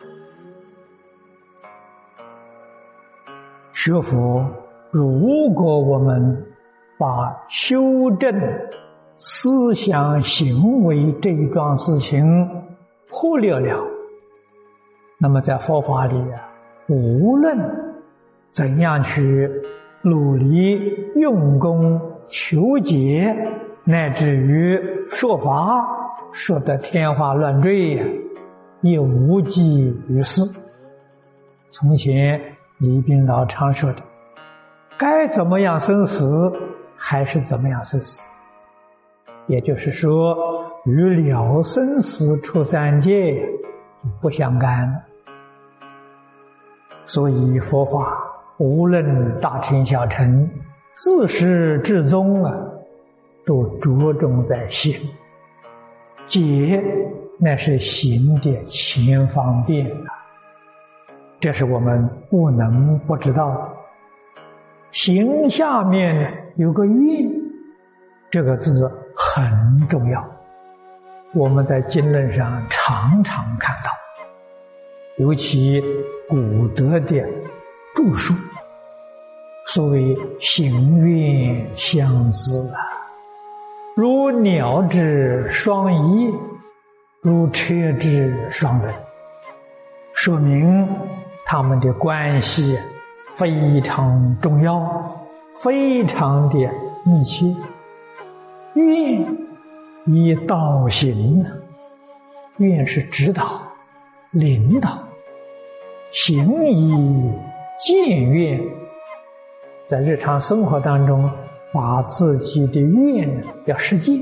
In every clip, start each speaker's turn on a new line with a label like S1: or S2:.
S1: 学佛，如果我们把修正思想行为这一桩事情忽略了，那么在佛法里无论怎样去努力用功求解，乃至于说法说得天花乱坠，也无济于事。从前李炳老常说的，该怎么样生死还是怎么样生死，也就是说与了生死出三界不相干了。所以佛法无论大乘小乘，自始至终都着重在行。解那是行的前方便这是我们不能不知道的。行下面有个愿，这个字很重要，我们在经论上常常看到，尤其古德的著述，所谓行愿相知如鸟之双翼，如车之双轮，说明他们的关系非常重要，非常的密切。愿以导行，愿是指导领导，行以建愿，在日常生活当中把自己的愿要实践。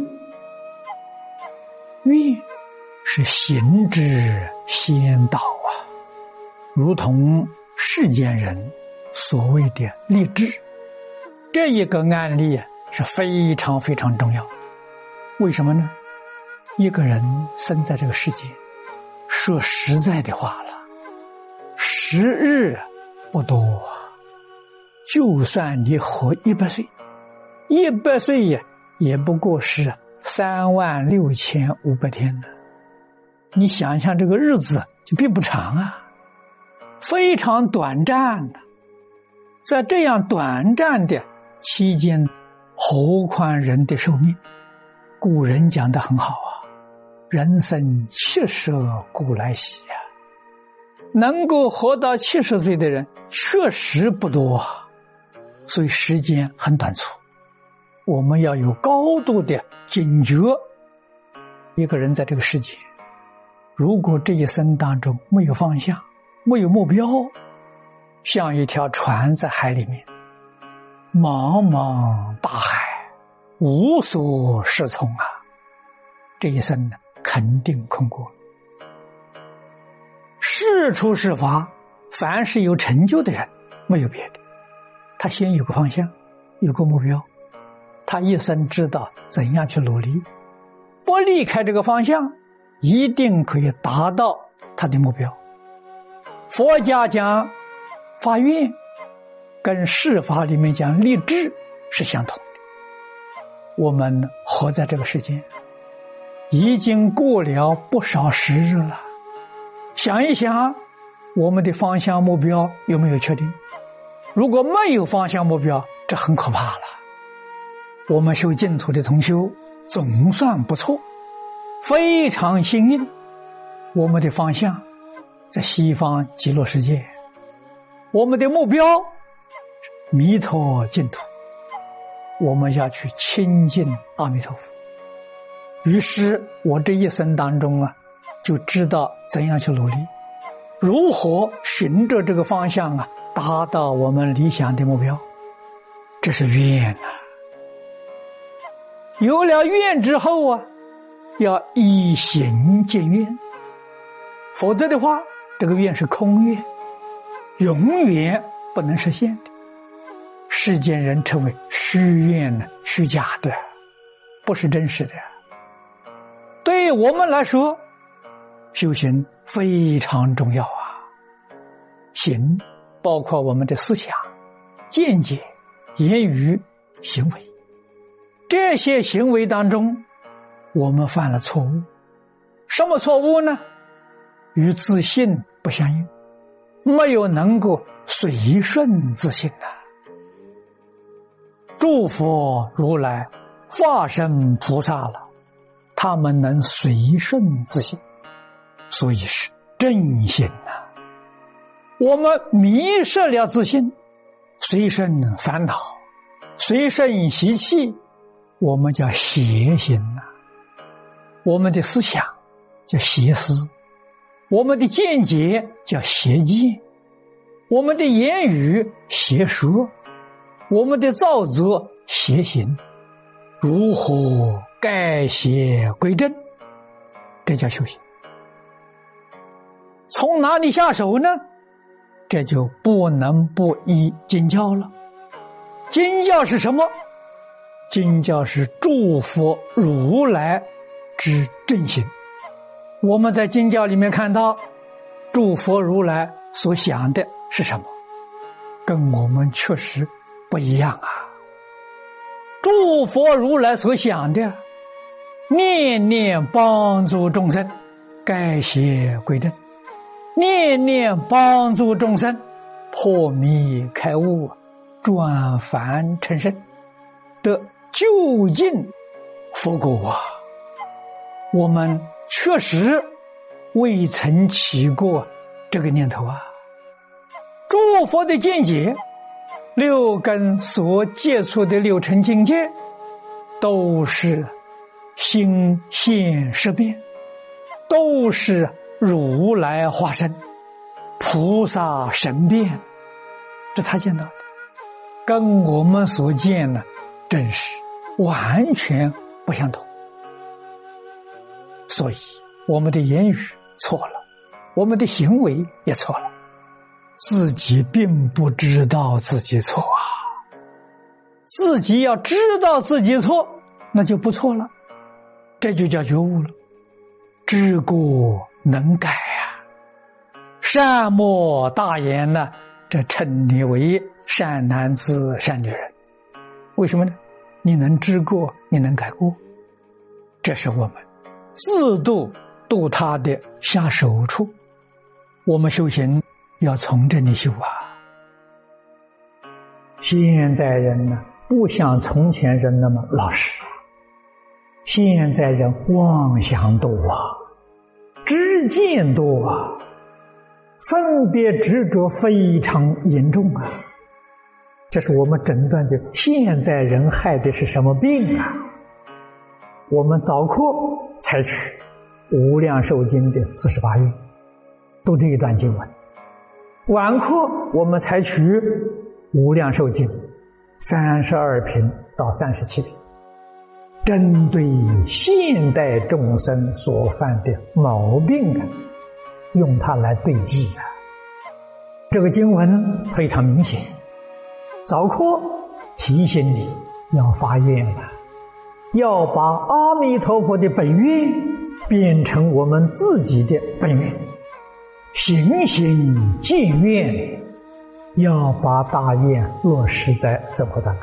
S1: 愿是行之先导如同世间人所谓的立志。这一个案例是非常非常重要。为什么呢？一个人生在这个世界，说实在的话了，时日不多，就算你活100岁，100岁也不过是36500天了。你想想这个日子就并不长非常短暂在这样短暂的期间，何况人的寿命？古人讲得很好人生70古来稀能够活到70岁的人确实不多所以时间很短促。我们要有高度的警觉。一个人在这个世界，如果这一生当中没有方向，没有目标，像一条船在海里面，茫茫大海，无所适从这一生肯定空过。是出是法，凡是有成就的人，没有别的，他先有个方向，有个目标，他一生知道怎样去努力，不离开这个方向，一定可以达到他的目标。佛家讲发愿，跟世法里面讲立志是相同的。我们活在这个世间，已经过了不少时日了，想一想我们的方向目标有没有确定？如果没有方向目标，这很可怕了。我们修净土的同修总算不错，非常幸运，我们的方向在西方极乐世界，我们的目标弥陀净土，我们要去亲近阿弥陀佛。于是我这一生当中就知道怎样去努力，如何循着这个方向达到我们理想的目标。这是愿有了愿之后要以行见愿，否则的话这个愿是空愿，永远不能实现的。世间人称为虚愿虚假的，不是真实的。对我们来说，修行非常重要行包括我们的思想、见解、言语、行为。这些行为当中，我们犯了错误。什么错误呢？ 与自信不相应，没有能够随顺自性啊。诸佛如来、化身菩萨了，他们能随顺自性，所以是正心啊。我们迷失了自性，随顺烦恼，随顺习气，我们叫邪心啊。我们的思想叫邪思，我们的见解叫邪见，我们的言语邪说，我们的造作邪行。如何改邪归正？这叫修行。从哪里下手呢？这就不能不依经教了。经教是什么？经教是诸佛如来之正行。我们在经教里面看到，诸佛如来所想的是什么？跟我们确实不一样啊。诸佛如来所想的，念念帮助众生改邪归正，念念帮助众生破迷开悟，转凡成圣，得究竟佛果啊。我们确实未曾起过这个念头啊。诸佛的见解，六根所接触的六尘境界，都是心现识变，都是如来化身，菩萨神变，这他见到的，跟我们所见的真是完全不相同。所以我们的言语错了，我们的行为也错了，自己并不知道自己错啊。自己要知道自己错，那就不错了，这就叫觉悟了。知过能改啊，善莫大焉呢，这称你为善男子善女人。为什么呢？你能知过，你能改过，这是我们自度他的下手处。我们修行要从这里修啊。现在人呢，不像从前人那么老实，现在人妄想多啊，知见多啊，分别执着非常严重啊。这是我们诊断的现在人害的是什么病啊？我们早课采取无量寿经的48愿，读这一段经文。晚课我们采取无量寿经32品到37品，针对现代众生所犯的毛病啊，用它来对治啊。这个经文非常明显，早课提醒你要发愿啊，要把阿弥陀佛的本愿变成我们自己的本愿，行行见愿，要把大愿落实在生活当中。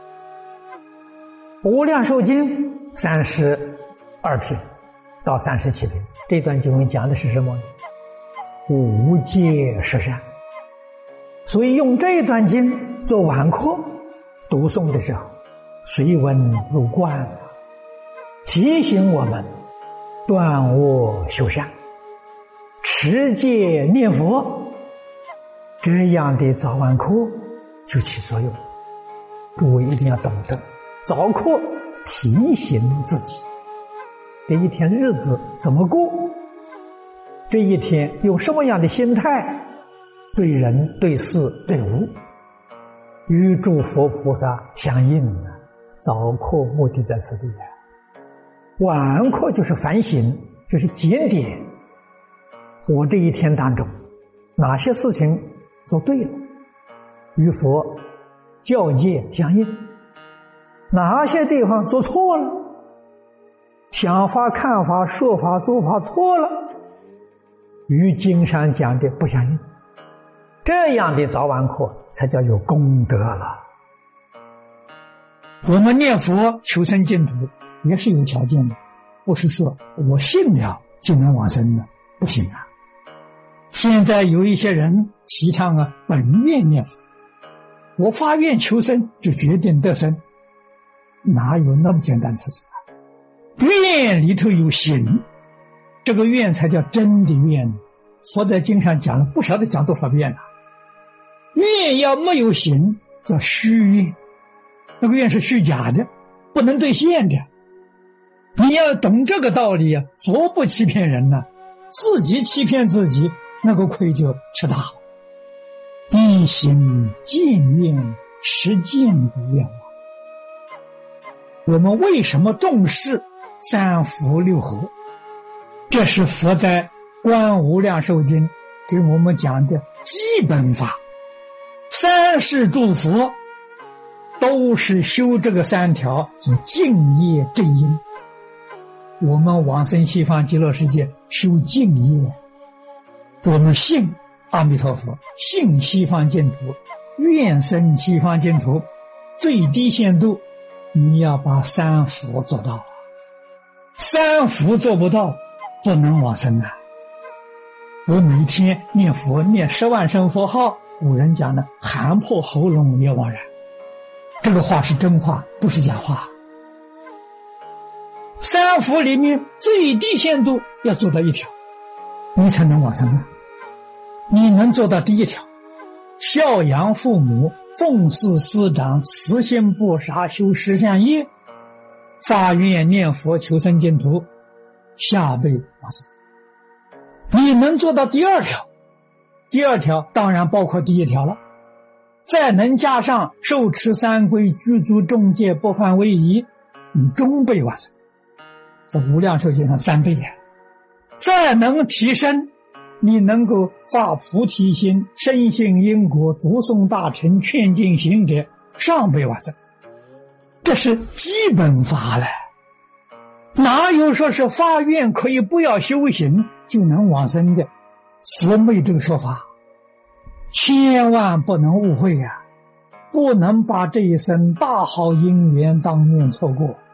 S1: 无量寿经32品到37品，这段经文讲的是什么呢？无戒十善。所以用这段经做晚课读诵的时候，随文入观，提醒我们断恶修善，持戒念佛，这样的早晚课就起作用。诸位一定要懂得，早课提醒自己这一天日子怎么过，这一天有什么样的心态，对人对事对物与诸佛菩萨相应啊。早课目的在此地啊，晚课就是反省，就是检点我这一天当中哪些事情做对了，与佛教戒相应，哪些地方做错了，想法看法说法做法错了，与经上讲的不相应，这样的早晚课才叫有功德了。我们念佛求生净土也是有条件的，不是说我信了就能往生的，不行啊。 现在有一些人提倡本愿念佛，我发愿求生就决定得生，哪有那么简单的事情啊？愿里头有行，这个愿才叫真的愿。佛在经上讲了不晓得讲多少遍了，愿要没有行叫虚愿，那个愿是虚假的，不能兑现的。你要懂这个道理啊，佛不欺骗人呐，自己欺骗自己，那个亏就吃大了。一心见愿，实践的愿望。我们为什么重视三福六和？这是佛在观无量寿经给我们讲的基本法。三世诸佛都是修这个三条，做净业正因。我们往生西方极乐世界修净业，我们信阿弥陀佛，信西方净土，愿生西方净土，最低限度你要把三福做到，三福做不到不能往生啊。我每天念佛念10万声佛号，古人讲的喊破喉咙也枉然，这个话是真话，不是假话。三福里面最低限度要做到一条，你才能往生啊。你能做到第一条，孝养父母，奉事师长，慈心不杀，修十善业，发愿念佛求生净土，下辈往生。你能做到第二条，第二条当然包括第一条了，再能加上受持三规，具足众戒，不犯威仪，你终辈往生。这无量寿经上3倍呀。再能提升，你能够发菩提心，深信因果，读诵大乘，劝进行者，上辈往生。这是基本法了，哪有说是发愿可以不要修行就能往生的？佛没这个说法，千万不能误会呀，不能把这一生大好因缘当面错过。